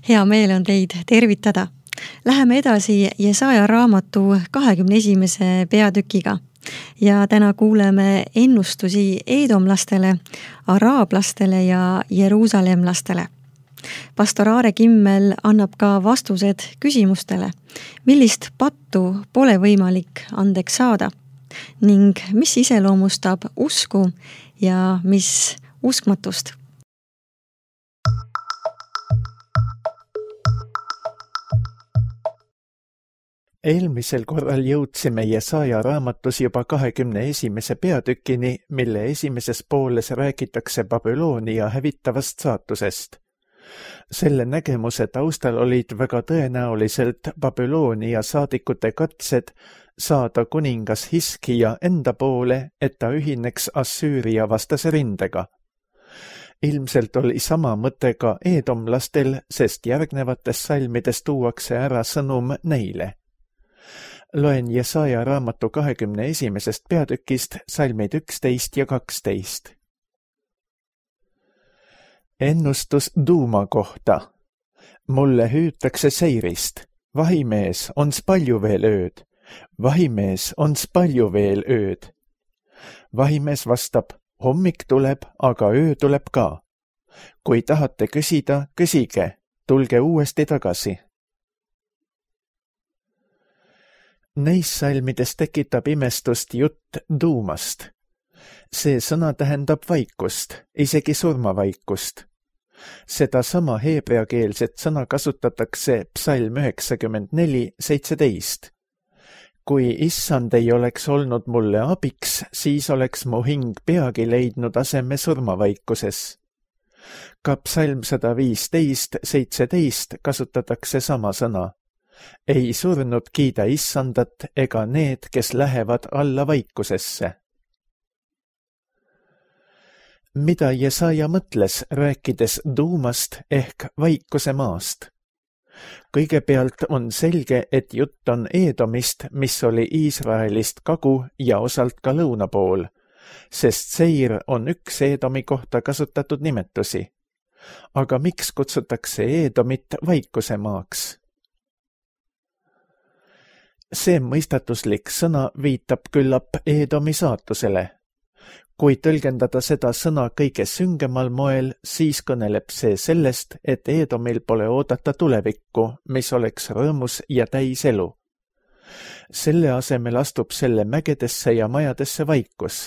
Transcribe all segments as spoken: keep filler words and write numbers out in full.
Hea meel on teid tervitada. Läheme edasi Jesaja raamatu kahekümne esimese peatükiga ja täna kuuleme ennustusi eedomlastele, araablastele ja jeruusalemlastele. Pastor Aare Kimmel annab ka vastused küsimustele, millist pattu pole võimalik andeks saada ning mis iseloomustab usku ja mis uskmatust. Eelmisel korral jõudsime Jesaja raamatus juba kahekümne esimese peatükini, mille esimeses pooles räägitakse Babyloonia hävitavast saatusest. Selle nägemuse taustal olid väga tõenäoliselt Babyloonia saadikute katsed saada kuningas Hiskija enda poole, et ta ühineks Assüüria vastase rindega. Ilmselt oli sama mõte ka eedomlastel, sest järgnevates salmides tuuakse ära sõnum neile. Loen Jesaja raamatu kahekümne esimesest peatükist salmid üksteist ja kaksteist. Ennustus Duuma kohta. Mulle hüütakse seirist. Vahimees, ons palju veel ööd. Vahimees, ons palju veel ööd. Vahimees vastab, hommik tuleb, aga öö tuleb ka. Kui tahate küsida, küsige, tulge uuesti tagasi. Neis salmides tekitab imestust jutt Duumast. See sõna tähendab vaikust, isegi surmavaikust. Seda sama heebreakeelset sõna kasutatakse psalm üheksakümmend neli seitseteist. Kui issand ei oleks olnud mulle abiks, siis oleks mu hing peagi leidnud aseme surmavaikuses. Ka psalm sada viisteist seitseteist kasutatakse sama sõna. Ei surnud kiida issandat ega need, kes lähevad alla vaikusesse. Mida Jesaja mõtles, rääkides Duumast ehk vaikuse maast? Kõigepealt on selge, et jutt on Eedomist, mis oli Iisraelist kagu ja osalt ka lõuna pool, sest Seir on üks Eedomi kohta kasutatud nimetusi. Aga miks kutsutakse Eedomit vaikuse maaks? See mõistatuslik sõna viitab küllap Eedomi saatusele. Kui tõlgendada seda sõna kõige süngemal moel, siis kõneleb see sellest, et Eedomil pole oodata tulevikku, mis oleks rõõmus ja täis elu. Selle asemel astub selle mägedesse ja majadesse vaikus.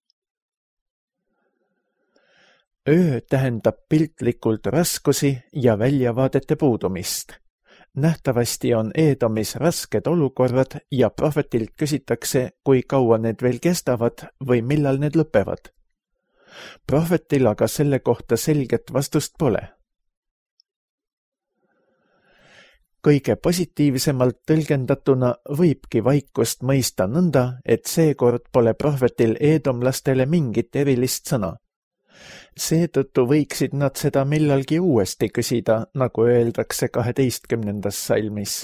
Öö tähendab piltlikult raskusi ja väljavaadete puudumist. Nähtavasti on Eedomis rasked olukorrad ja prohvetilt küsitakse, kui kaua need veel kestavad või millal need lõpevad. Prohvetil aga selle kohta selget vastust pole. Kõige positiivsemalt tõlgendatuna võibki vaikust mõista nõnda, et seekord pole prohvetil eedomlastele mingit erilist sõna. Seetõttu võiksid nad seda millalgi uuesti küsida, nagu öeldakse kaheteistkümnendas salmis.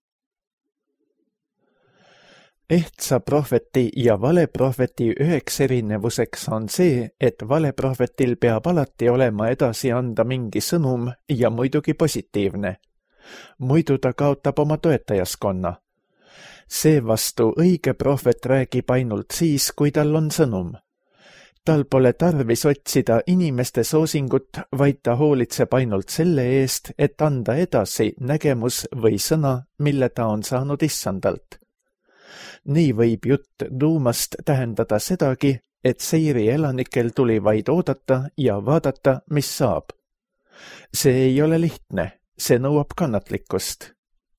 Ehtsa prohveti ja valeprohveti üheks erinevuseks on see, et valeprohvetil peab alati olema edasi anda mingi sõnum ja muidugi positiivne. Muidu ta kaotab oma toetajaskonna. Seevastu õige prohvet räägib ainult siis, kui tal on sõnum. Tal pole tarvis otsida inimeste soosingut, vaid ta hoolitseb ainult selle eest, et anda edasi nägemus või sõna, mille ta on saanud issandalt. Nii võib jutt Duumast tähendada sedagi, et Seiri elanikel tuli vaid oodata ja vaadata, mis saab. See ei ole lihtne, see nõuab kannatlikkust.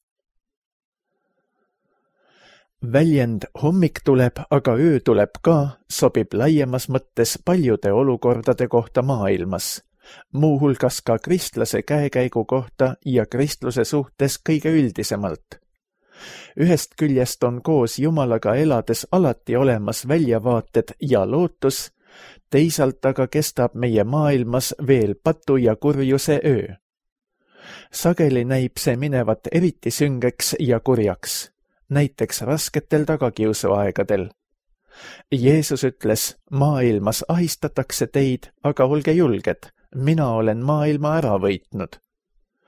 Väljend hommik tuleb, aga öö tuleb ka, sobib laiemas mõttes paljude olukordade kohta maailmas, muuhulgas ka kristlase käekäigu kohta ja kristluse suhtes kõige üldisemalt. Ühest küljest on koos Jumalaga elades alati olemas väljavaated ja lootus, teisalt aga kestab meie maailmas veel patu ja kurjuse öö. Sageli näib see minevat eriti süngeks ja kurjaks. Näiteks rasketel tagakiusuaegadel. Jeesus ütles, maailmas ahistatakse teid, aga olge julged, mina olen maailma ära võitnud.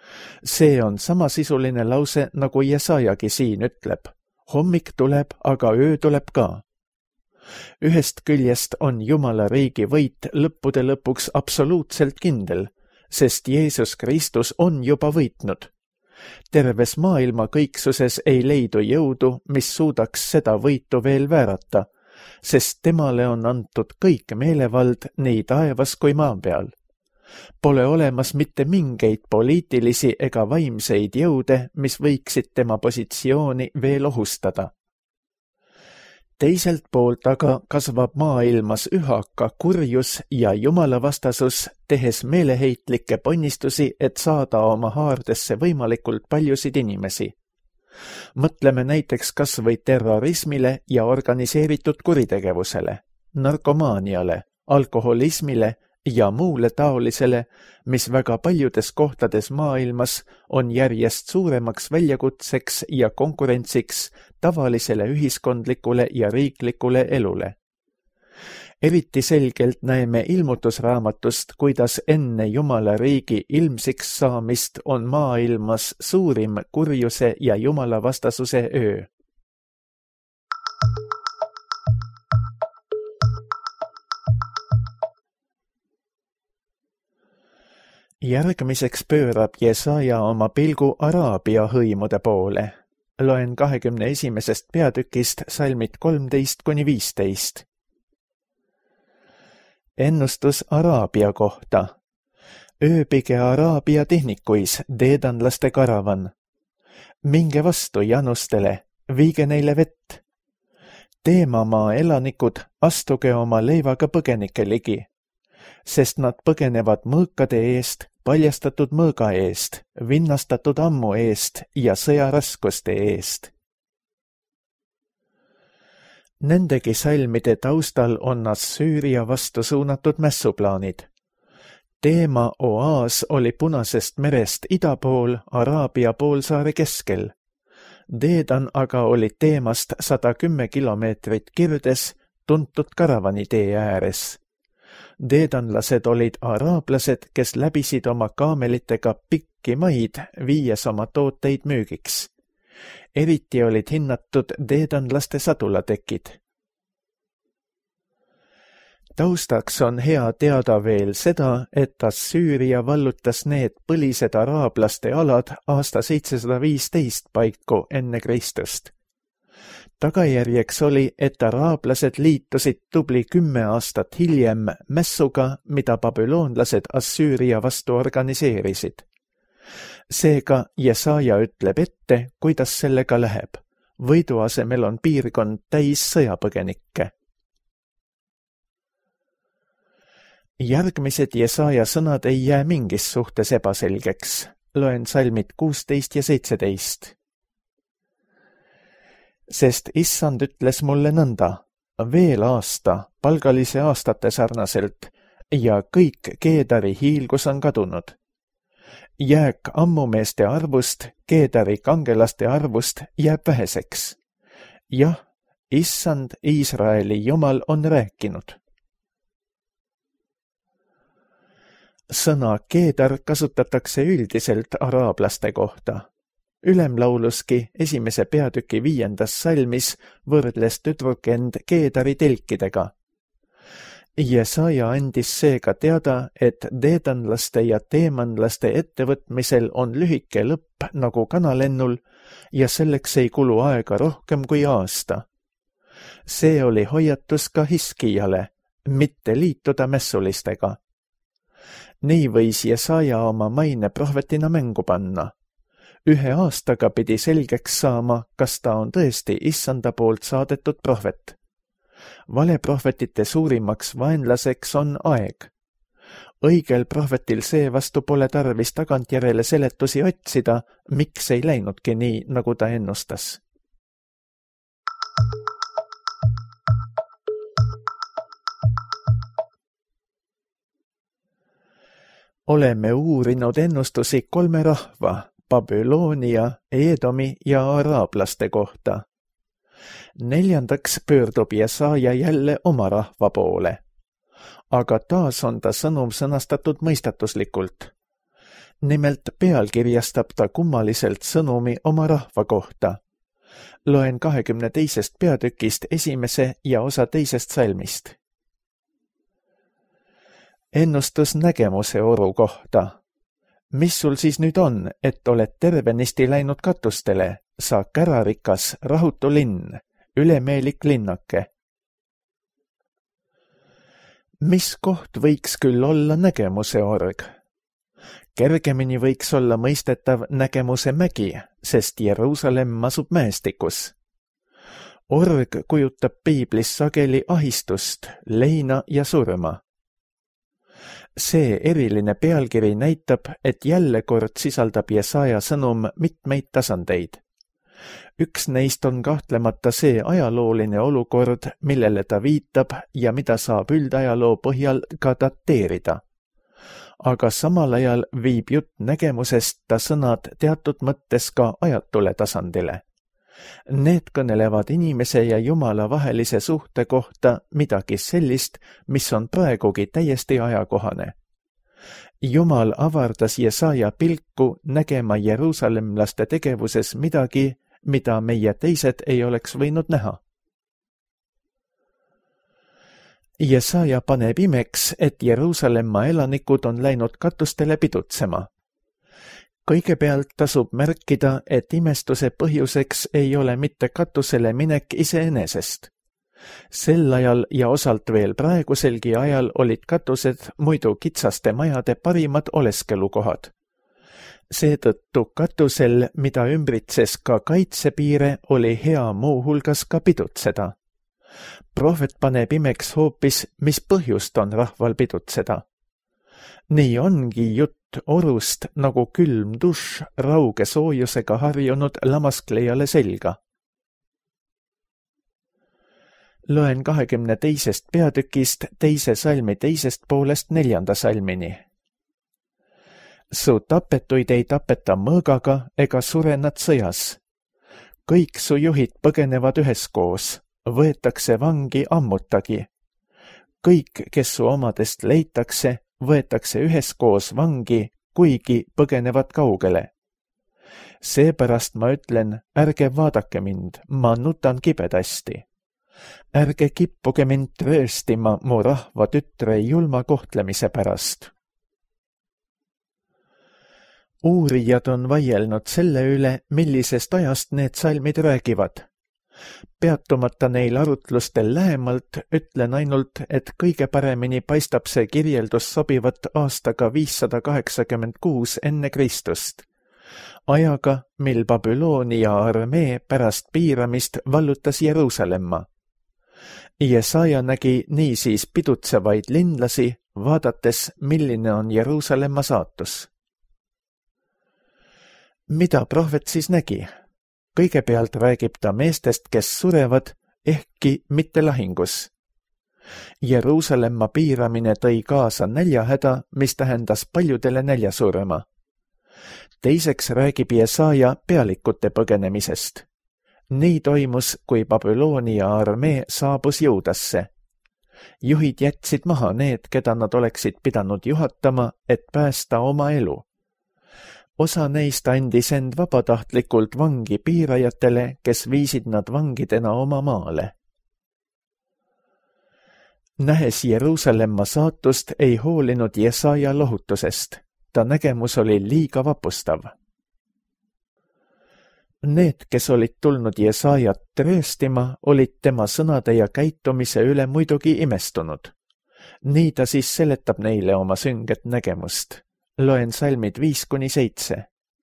See on samasisuline lause, nagu Jesajagi siin ütleb. Hommik tuleb, aga öö tuleb ka. Ühest küljest on Jumala riigi võit lõppude lõpuks absoluutselt kindel, sest Jeesus Kristus on juba võitnud. Terves maailma kõiksuses ei leidu jõudu, mis suudaks seda võitu veel väärata, sest temale on antud kõik meelevald nii taevas kui maa peal. Pole olemas mitte mingeid poliitilisi ega vaimseid jõude, mis võiksid tema positsiooni veel ohustada. Teiselt poolt aga kasvab maailmas üha ka kurjus ja jumalavastasus, tehes meeleheitlikke ponnistusi, et saada oma haardesse võimalikult paljusid inimesi. Mõtleme näiteks kas või terrorismile ja organiseeritud kuritegevusele, narkomaaniale, alkoholismile ja muule taolisele, mis väga paljudes kohtades maailmas on järjest suuremaks väljakutseks ja konkurentsiks tavalisele ühiskondlikule ja riiklikule elule. Eriti selgelt näeme ilmutusraamatust, kuidas enne Jumala riigi ilmsiks saamist on maailmas suurim kurjuse ja Jumala vastasuse öö. Järgmiseks pöörab Jesaja oma pilgu Araabia hõimude poole. Loen kahekümne esimesest peatükist salmid kolmteist kuni viisteist. Ennustus Araabia kohta. Ööbige Araabia tehnikuis, deedanlaste karavan. Minge vastu janustele, viige neile vett. Teemamaa elanikud, astuge oma leivaga põgenike ligi, sest nad põgenevad mõõkade eest, paljastatud mõõga eest, vinnastatud ammu eest ja sõjaraskuste eest. Nendegi salmide taustal on Assüüria vastu suunatud mässuplaanid. Teema oaas oli Punasest merest ida pool Araabia poolsaare keskel. Deedan aga oli teemast sada kümme kilomeetrit kirdes, tuntud karavanitee ääres. Deedanlased olid araablased, kes läbisid oma kaamelitega pikki maid, viies oma tooteid müügiks. Eriti olid hinnatud deedanlaste sadulatekid. Taustaks on hea teada veel seda, et Assüüria vallutas need põlised araablaste alad aasta seitsesada viisteist paiku enne Kristust. Tagajärjeks oli, et araablased liitusid tubli kümme aastat hiljem mässuga, mida babüloonlased Assüüria vastu organiseerisid. Seega Jesaja ütleb ette, kuidas sellega läheb. Võidu asemel on piirkond täis sõjapõgenikke. Järgmised Jesaja sõnad ei jää mingis suhtes ebaselgeks. Loen salmid kuusteist ja seitseteist. Sest issand ütles mulle nõnda, veel aasta, palgalise aastate sarnaselt, ja kõik Keedari hiilgus on kadunud. Jääk ammumeeste arvust, Keedari kangelaste arvust jääb väheseks. Jah, issand Iisraeli Jumal on rääkinud. Sõna Keedar kasutatakse üldiselt araablaste kohta. Ülemlauluski esimese peatüki viiendas salmis võrdles tüdruk end Keedari telkidega. Jesaja andis seega teada, et deedanlaste ja teemanlaste ettevõtmisel on lühike lõpp nagu kanalennul ja selleks ei kulu aega rohkem kui aasta. See oli hoiatus ka Hiskijale, mitte liituda mässulistega. Nii võis Jesaja oma maine prohvetina mängu panna. Ühe aastaga pidi selgeks saama, kas ta on tõesti issanda poolt saadetud prohvet. Valeprohvetite suurimaks vaenlaseks on aeg. Õigel prohvetil seevastu pole tarvis tagantjärele seletusi otsida, miks ei läinudki nii, nagu ta ennustas. Oleme uurinud ennustusi kolme rahva, Babyloonia, Eedomi ja araablaste kohta. Neljandaks pöördub Jesaja jälle oma rahva poole. Aga taas on ta sõnum sõnastatud mõistatuslikult. Nimelt pealkirjastab ta kummaliselt sõnumi oma rahva kohta. Loen kahekümne teisest peatükist esimese ja osa teisest salmist. Ennustus nägemuse oru kohta. Mis sul siis nüüd on, et oled tervenisti läinud katustele, sa kärarikas, rahutu linn, ülemeelik linnake? Mis koht võiks küll olla nägemuse org? Kergemini võiks olla mõistetav nägemuse mägi, sest Jeruusalemm asub mäestikus. Org kujutab piiblis sageli ahistust, leina ja surma. See eriline pealkiri näitab, et jälle kord sisaldab Jesaja sõnum mitmeid tasandeid. Üks neist on kahtlemata see ajalooline olukord, millele ta viitab ja mida saab üldajaloo põhjal ka dateerida. Aga samal ajal viib jutt nägemusest ta sõnad teatud mõttes ka ajatule tasandile. Need kõnelevad inimese ja Jumala vahelise suhte kohta midagi sellist, mis on praegugi täiesti ajakohane. Jumal avardas Jesaja pilku nägema jeruusalemlaste tegevuses midagi, mida meie teised ei oleks võinud näha. Jesaja paneb imeks, et Jeruusalemma elanikud on läinud katustele pidutsema. Kõigepealt tasub märkida, et imestuse põhjuseks ei ole mitte katusele minek iseenesest. Sel ajal ja osalt veel praeguselgi ajal olid katused muidu kitsaste majade parimad oleskelukohad. Seetõttu katusel, mida ümbritses ka kaitsepiire, oli hea muu hulgas ka pidutseda. Prohvet paneb imeks hoopis, mis põhjust on rahval pidutseda. Nii ongi jutt orust nagu külm dušš rauge soojusega harjunud lamasklejale selga. Loen kahekümne teisest peatükist teise salmi teisest poolest neljanda salmini. Su tapetuid ei tapeta mõõgaga ega sure nad sõjas. Kõik su juhid põgenevad üheskoos, võetakse vangi ammutagi. Kõik, kes su omadest leitakse, võetakse üheskoos vangi, kuigi põgenevad kaugele. Seepärast ma ütlen, ärge vaadake mind, ma nutan kibedasti. Ärge kippuge mind trööstima mu rahva tütre julma kohtlemise pärast. Uurijad on vaielnud selle üle, millisest ajast need salmid räägivad. Peatumata neil arutlustel lähemalt, ütlen ainult, et kõige paremini paistab see kirjeldus sobivat aastaga viissada kaheksakümmend kuus enne Kristust. Ajaga, mil Babyloonia armee pärast piiramist vallutas Jeruusalemma. Jesaja nägi niisiis pidutsevaid linlasi, vaadates, milline on Jeruusalemma saatus. Mida prohvet siis nägi? Kõigepealt räägib ta meestest, kes surevad, ehkki mitte lahingus. Jeruusalemma piiramine tõi kaasa näljahäda, mis tähendas paljudele näljasurma. Teiseks räägib Jesaja pealikute põgenemisest. Nii toimus, kui Babyloonia armee saabus Juudasse. Juhid jätsid maha need, keda nad oleksid pidanud juhatama, et päästa oma elu. Osa neist andis end vabatahtlikult vangi piirajatele, kes viisid nad vangidena oma maale. Nähes Jeruusalemma saatust, ei hoolinud Jesaja lohutusest. Ta nägemus oli liiga vapustav. Need, kes olid tulnud Jesajat trööstima, olid tema sõnade ja käitumise üle muidugi imestunud. Nii ta siis seletab neile oma sünget nägemust. Loen salmid viis kuni seitse.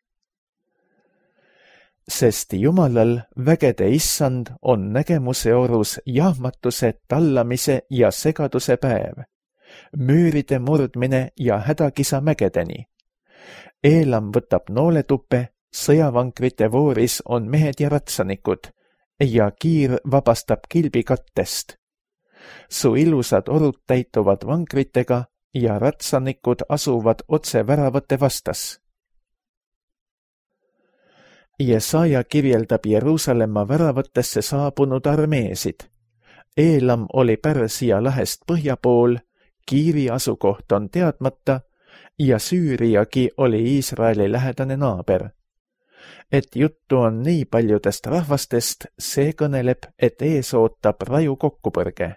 Sest Jumalal, vägede issand, on nägemuse orus jahmatuse, tallamise ja segaduse päev, müüride murdmine ja hädakisa mägedeni. Eelam võtab nooletuppe, sõjavankrite vooris on mehed ja ratsanikud ja kiir vabastab kilbi kattest. Su ilusad orud täituvad vankritega ja ratsanikud asuvad otse väravate vastas. Jesaja kirjeldab Jeruusalemma väravatesse saabunud armeesid. Eelam oli Pärsia lahest põhja pool, Kiiri asukoht on teadmata ja Süüriagi oli Iisraeli lähedane naaber. Et juttu on nii paljudest rahvastest, see kõneleb, et ees ootab raju kokkupõrge.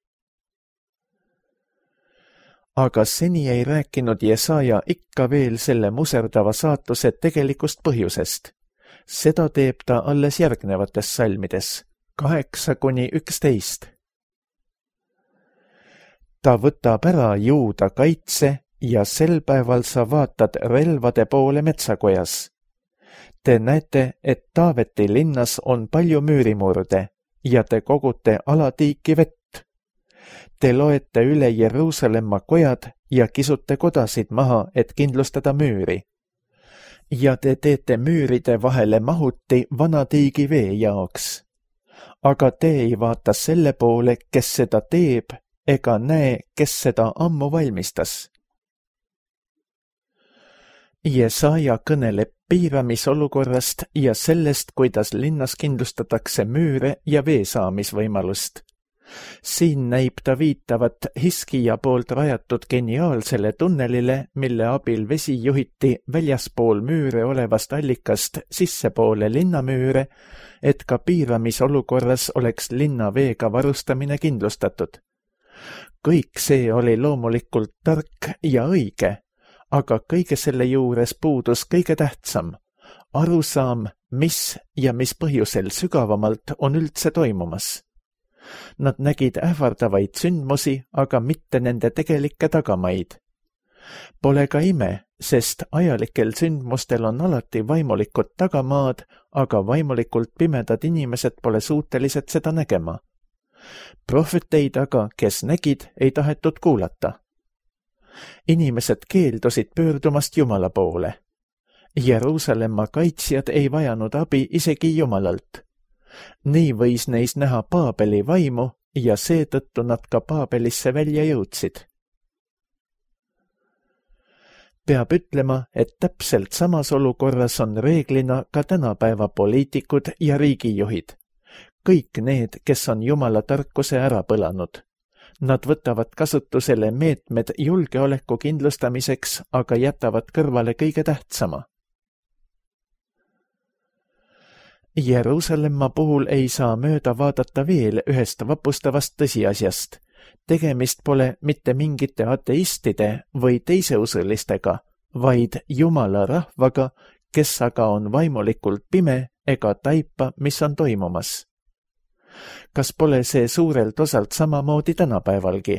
Aga seni ei rääkinud Jesaja ikka veel selle muserdava saatuse tegelikust põhjusest. Seda teeb ta alles järgnevates salmides, kaheksa kuni üksteist. Ta võtab ära Juuda kaitse ja sel päeval sa vaatad relvade poole metsakojas. Te näete, et Taaveti linnas on palju müürimurde ja te kogute alatiiki vett. Te loete üle Jeruusalemma kojad ja kisute kodasid maha, et kindlustada müüri. Ja te teete müüride vahele mahuti vana tiigi vee jaoks. Aga te ei vaata selle poole, kes seda teeb, ega näe, kes seda ammu valmistas. Jesaja kõneleb piiramisolukorrast ja sellest, kuidas linnas kindlustatakse müüre ja veesaamisvõimalust. Siin näib ta viitavat Hiskija poolt rajatud geniaalsele tunnelile, mille abil vesi juhiti väljaspool müüre olevast allikast sissepoole linnamüüre, et ka piiramisolukorras oleks linna veega varustamine kindlustatud. Kõik see oli loomulikult tark ja õige, aga kõige selle juures puudus kõige tähtsam, arusaam, mis ja mis põhjusel sügavamalt on üldse toimumas. Nad nägid ähvardavaid sündmusi, aga mitte nende tegelikke tagamaid. Pole ka ime, sest ajalikel sündmustel on alati vaimulikud tagamaad, aga vaimulikult pimedad inimesed pole suutelised seda nägema. Prohveteid aga, kes nägid, ei tahetud kuulata. Inimesed keeldusid pöördumast Jumala poole. Jeruusalemma kaitsjad ei vajanud abi isegi Jumalalt. Nii võis neis näha Paabeli vaimu ja seetõttu nad ka Paabelisse välja jõudsid. Peab ütlema, et täpselt samas olukorras on reeglina ka tänapäeva poliitikud ja riigijuhid. Kõik need, kes on Jumala tarkuse ära põlanud. Nad võtavad kasutusele meetmed julgeoleku kindlustamiseks, aga jätavad kõrvale kõige tähtsama. Jeruusalemma puhul ei saa mööda vaadata veel ühest vapustavast tõsiasjast. Tegemist pole mitte mingite ateistide või teiseusulistega, vaid Jumala rahvaga, kes aga on vaimulikult pime ega taipa, mis on toimumas. Kas pole see suurelt osalt samamoodi tänapäevalgi?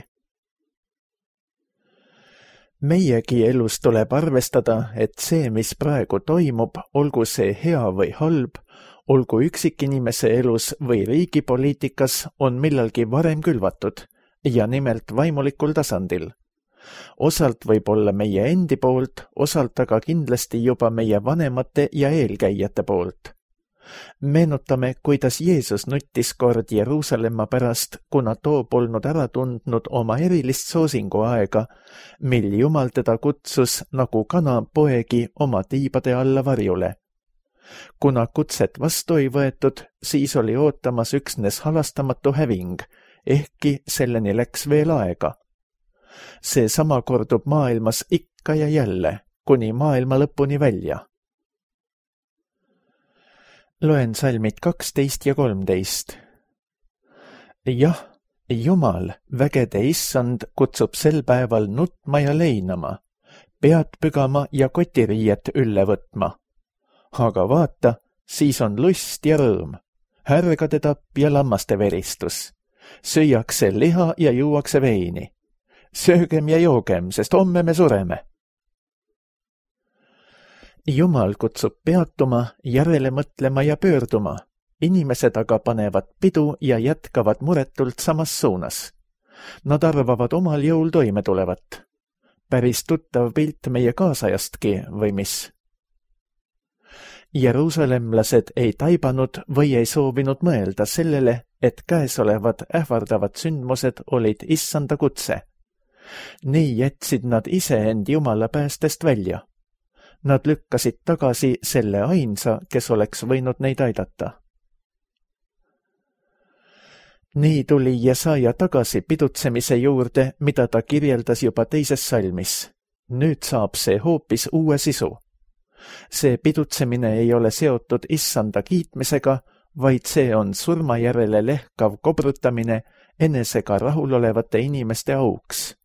Meiegi elus tuleb arvestada, et see, mis praegu toimub, olgu see hea või halb, olgu üksikinimese elus või riigipoliitikas, on millalgi varem külvatud, ja nimelt vaimulikul tasandil. Osalt võib olla meie endi poolt, osalt aga kindlasti juba meie vanemate ja eelkäijate poolt. Meenutame, kuidas Jeesus nuttis kord Jeruusalemma pärast, kuna too polnud ära tundnud oma erilist soosinguaega, mil Jumal teda kutsus nagu kana poegi oma tiibade alla varjule. Kuna kutset vastu ei võetud, siis oli ootamas üksnes halastamatu häving, ehkki selleni läks veel aega. See sama kordub maailmas ikka ja jälle, kuni maailma lõpuni välja. Loen salmid kaksteist ja kolmteist. Jah, Jumal, vägede issand, kutsub sel päeval nutma ja leinama, pead pügama ja kotiriiet ülle võtma. Aga vaata, siis on lust ja rõõm, härgade tapp ja lammaste veristus. Süüakse liha ja juuakse veini. Söögem ja joogem, sest homme me sureme. Jumal kutsub peatuma, järele mõtlema ja pöörduma. Inimesed aga panevad pidu ja jätkavad muretult samas suunas. Nad arvavad omal jõul toime tulevat. Päris tuttav pilt meie kaasajastki või mis? Jeruusalemlased ei taibanud või ei soovinud mõelda sellele, et käesolevad ähvardavad sündmused olid issanda kutse. Nii jätsid nad ise end Jumala päästest välja. Nad lükkasid tagasi selle ainsa, kes oleks võinud neid aidata. Nii tuli Jesaja tagasi pidutsemise juurde, mida ta kirjeldas juba teises salmis. nüüd saab see hoopis uue sisu. See pidutsemine ei ole seotud issanda kiitmisega, vaid see on surma järele lehkav kobrutamine enesega rahulolevate inimeste auks.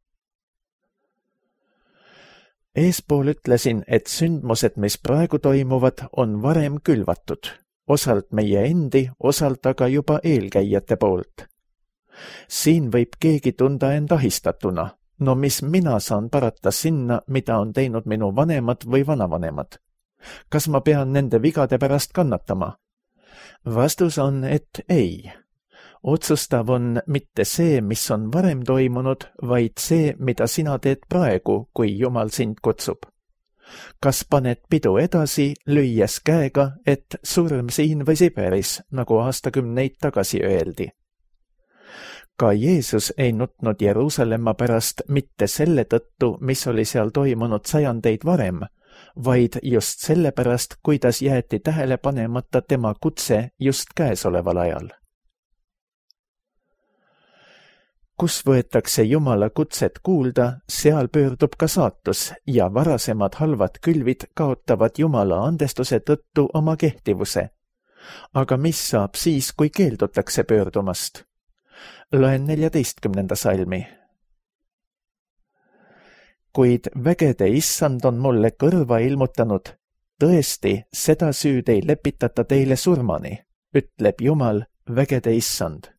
Eespool ütlesin, et sündmused, mis praegu toimuvad, on varem külvatud, osalt meie endi, osalt aga juba eelkäijate poolt. Siin võib keegi tunda end ahistatuna. No mis mina saan parata sinna, mida on teinud minu vanemad või vanavanemad? Kas ma pean nende vigade pärast kannatama? Vastus on, et ei. Otsustav on mitte see, mis on varem toimunud, vaid see, mida sina teed praegu, kui Jumal sind kutsub. Kas paned pidu edasi, lüües käega, et surm siin või Siberis, nagu aastakümneid tagasi öeldi? Ka Jeesus ei nutnud Jeruusalemma pärast mitte selle tõttu, mis oli seal toimunud sajandeid varem, vaid just selle pärast, kuidas jäeti tähele panemata tema kutse just käesoleval ajal. Kus võetakse Jumala kutset kuulda, seal pöördub ka saatus ja varasemad halvad külvid kaotavad Jumala andestuse tõttu oma kehtivuse. Aga mis saab siis, kui keeldutakse pöördumast? Loen neljateistkümnenda salmi. Kuid vägede issand on mulle kõrva ilmutanud. Tõesti, seda süüd ei lepitata teile surmani, ütleb Jumal, vägede issand.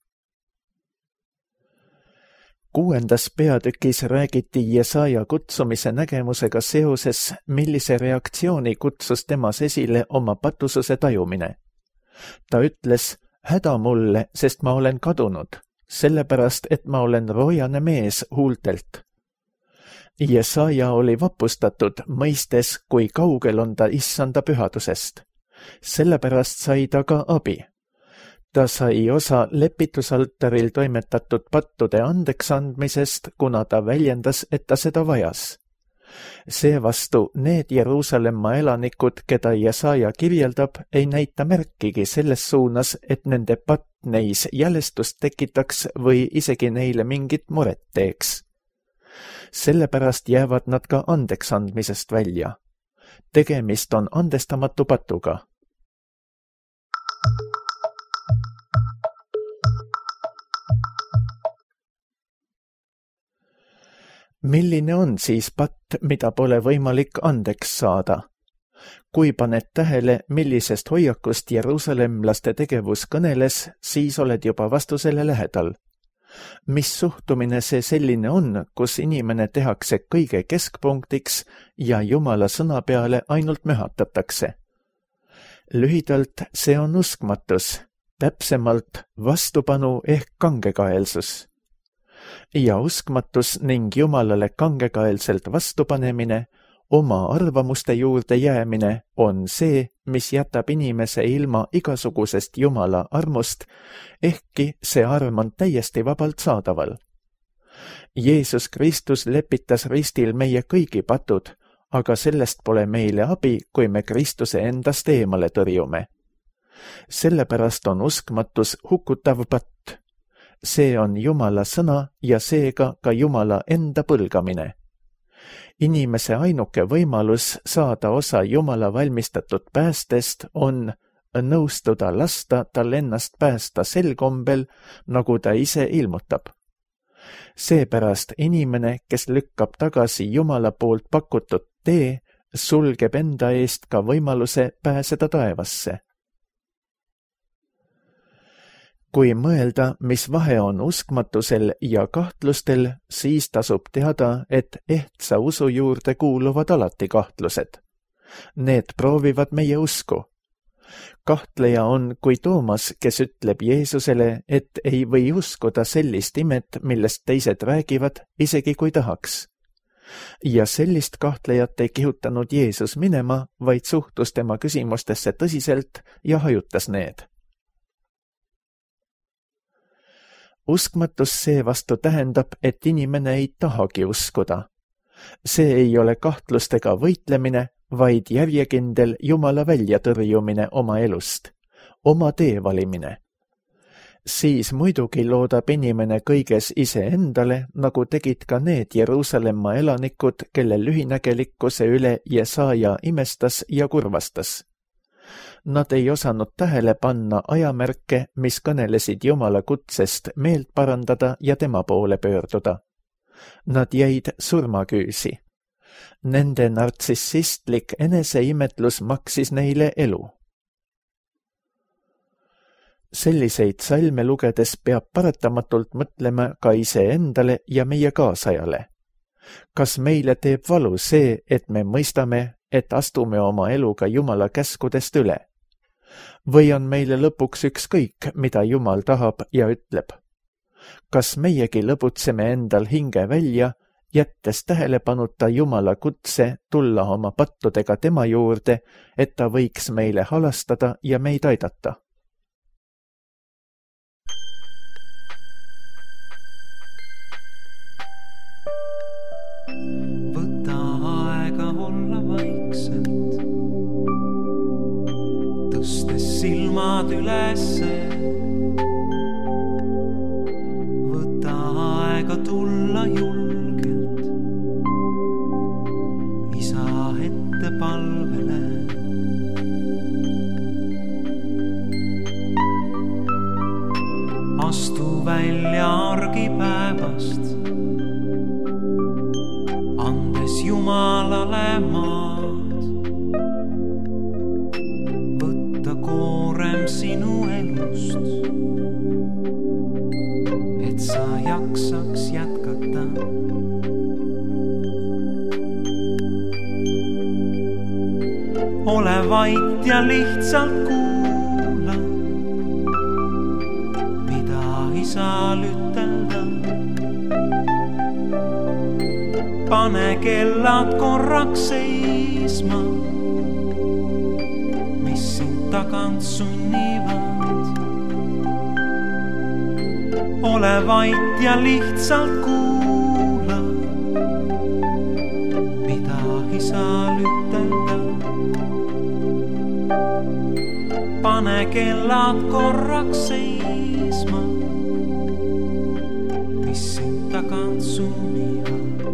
Kuuendas peatükis räägiti Jesaja kutsumise nägemusega seoses, millise reaktsiooni kutsus temas esile oma patususe tajumine. Ta ütles, häda mulle, sest ma olen kadunud, sellepärast, et ma olen roojane mees huultelt. Jesaja oli vapustatud, mõistes, kui kaugel on ta issanda pühadusest. Sellepärast sai ta ka abi. Ta sai osa lepitusaltaril toimetatud pattude andeks andmisest, kuna ta väljendas, et ta seda vajas. Seevastu need Jeruusalemma elanikud, keda Jesaja kirjeldab, ei näita märkigi selles suunas, et nende patt neis jälestust tekitaks või isegi neile mingit muret teeks. Sellepärast jäävad nad ka andeks andmisest välja. Tegemist on andestamatu patuga. Milline on siis patt, mida pole võimalik andeks saada? Kui paned tähele, millisest hoiakust jeruusalemlaste tegevus kõneles, siis oled juba vastusele lähedal. Mis suhtumine see selline on, kus inimene tehakse kõige keskpunktiks ja Jumala sõna peale ainult möhatatakse? Lühidalt see on uskmatus, täpsemalt vastupanu ehk kangekaelsus. Ja uskmatus ning Jumalale kangekaelselt vastupanemine, oma arvamuste juurde jäämine on see, mis jätab inimese ilma igasugusest Jumala armust, ehkki see arm on täiesti vabalt saadaval. Jeesus Kristus lepitas ristil meie kõigi patud, aga sellest pole meile abi, kui me Kristuse endast eemale tõrjume. Sellepärast on uskmatus hukutav patt. See on Jumala sõna ja seega ka Jumala enda põlgamine. Inimese ainuke võimalus saada osa Jumala valmistatud päästest on nõustuda lasta tal ennast päästa sel kombel, nagu ta ise ilmutab. Seepärast inimene, kes lükkab tagasi Jumala poolt pakutud tee, sulgeb enda eest ka võimaluse pääseda taevasse. Kui mõelda, mis vahe on uskmatusel ja kahtlustel, siis tasub teada, et ehtsa usu juurde kuuluvad alati kahtlused. Need proovivad meie usku. Kahtleja on kui Toomas, kes ütleb Jeesusele, et ei või uskuda sellist imet, millest teised räägivad, isegi kui tahaks. Ja sellist kahtlejat ei kihutanud Jeesus minema, vaid suhtus tema küsimustesse tõsiselt ja hajutas need. Uskmatus seevastu tähendab, et inimene ei tahagi uskuda. See ei ole kahtlustega võitlemine, vaid järjekindel Jumala väljatõrjumine oma elust, oma tee valimine. Siis muidugi loodab inimene kõiges iseendale, nagu tegid ka need Jeruusalemma elanikud, kelle lühinägelikkuse üle Jesaja imestas ja kurvastas. Nad ei osanud tähele panna ajamärke, mis kõnelesid Jumala kutsest meelt parandada ja tema poole pöörduda. Nad jäid surmaküüsi. Nende nartsissistlik eneseimetlus maksis neile elu. Selliseid salme lugedes peab paratamatult mõtlema ka iseendale ja meie kaasajale. Kas meile teeb valu see, et me mõistame, et astume oma eluga Jumala käskudest üle? Või on meile lõpuks ükskõik, mida Jumal tahab ja ütleb? Kas meiegi lõbutseme endal hinge välja, jättes tähelepanuta Jumala kutse tulla oma pattudega tema juurde, et ta võiks meile halastada ja meid aidata? Võta aega olla vaikselt, tõstes silmad ülesse. Võta aega tulla julgelt isa ette palvele. Astu välja argipäevast, andes Jumalale maad. Võtta koorem sinu elust, et sa jaksaks jätkata. Ole vait ja lihtsalt kuula, mida isal ütelda. Pane kellad korraks seisma, mis sind tagant sunnivad. Ole vait ja lihtsalt kuula, mida isal ütelda. Pane kellad korraks seisma, mis sind tagant sunnivad.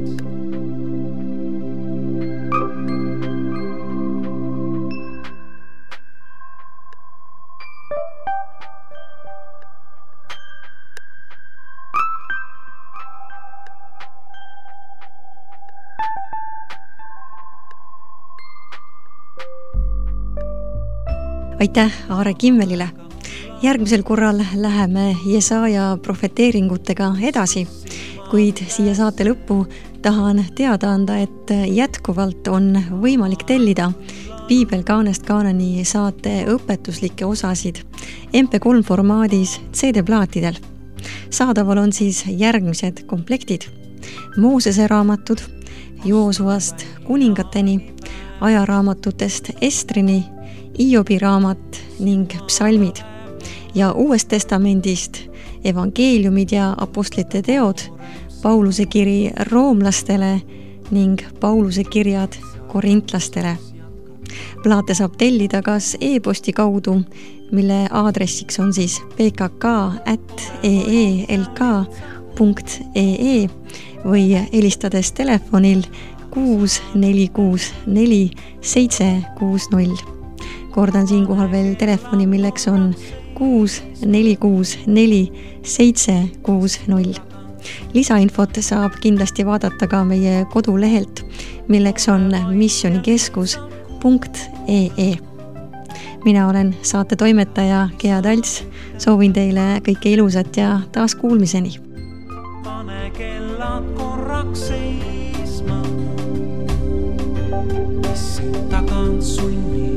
Aitäh Aare Kimmelile! Järgmisel korral läheme Jesaja profeteeringutega edasi, kuid siia saate lõppu tahan teada anda, et jätkuvalt on võimalik tellida Piibel kaanest kaaneni saate õpetuslikke osasid M P kolm formaadis C D-plaatidel. Saadaval on siis järgmised komplektid: Moosese raamatud, Joosuast kuningateni, ajaraamatutest Estrini, Iobi raamat ning psalmid ja Uuest testamendist evangeeliumid ja apostlite teod, Pauluse kiri roomlastele ning Pauluse kirjad korintlastele. Plaate saab tellida kas e-posti kaudu, mille aadressiks on siis p k k at e e l k punkt e e või helistades telefonil kuus neli kuus neli seitse kuus null. Kordan siinkohal veel telefoni, milleks on kuus neli kuus neli seitse kuus null. Lisainfot saab kindlasti vaadata ka meie kodulehelt, milleks on missionikeskus punkt e e. Mina olen saate toimetaja Gea Talts. Soovin teile kõike ilusat ja taas kuulmiseni. Pane kellad korraks seisma, mis sind tagant sunni.